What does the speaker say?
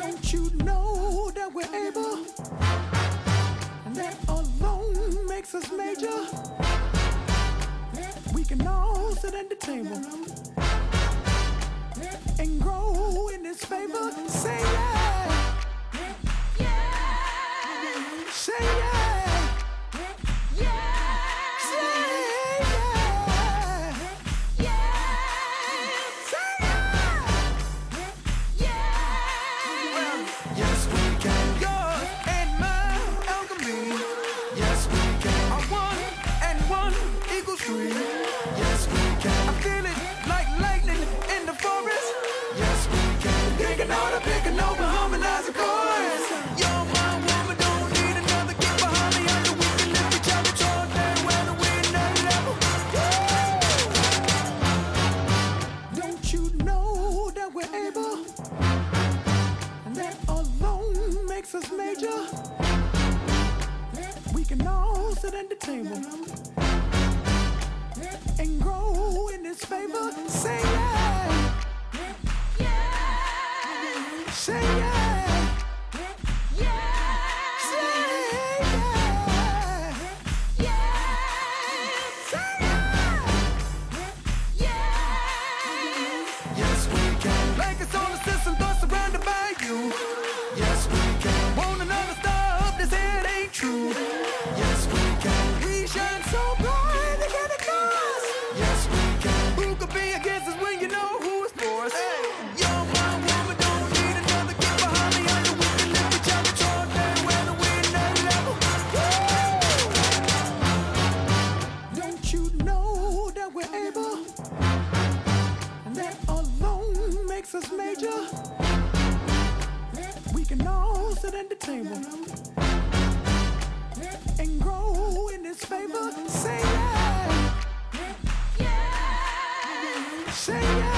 Don't you know that we're able? And that alone makes us major. We can all sit at the table and grow in His favor. Say yeah. Yeah. Say yeah. Yeah. Say yeah. Yeah. Say yeah. Yeah. Well, yes we can. Yours and mine, alchemy. Yes we can. Our one and one equals three. Yes we can. I feel it like lightning in the forest. Yes we can. Picking all the picking over, harmonize the chorus. You're my woman, don't need another. Get behind me, under we can lift each other all day, whether we're in that level. Don't you know that we're able? And that alone makes us major. We can all sit at the table and grow in His favor. Say yeah. Yeah. Say yeah. Yeah. Say yeah. Yeah. Say yeah. Yeah. Yes we can. Like a solar system, thoughts surrounded by you. Yes we can. Want another star up, this head ain't true. Yes we can. We shine so bright together, cause yes we can. Who could be against us when you know who is for us? Hey. You're my woman, don't need another. Get behind me, under we can lift each other all day, whether we're in that level. Don't you know that we're able? And that alone makes us major. We can all sit at the table and grow in His favor. Say yeah. Yeah. Say yeah.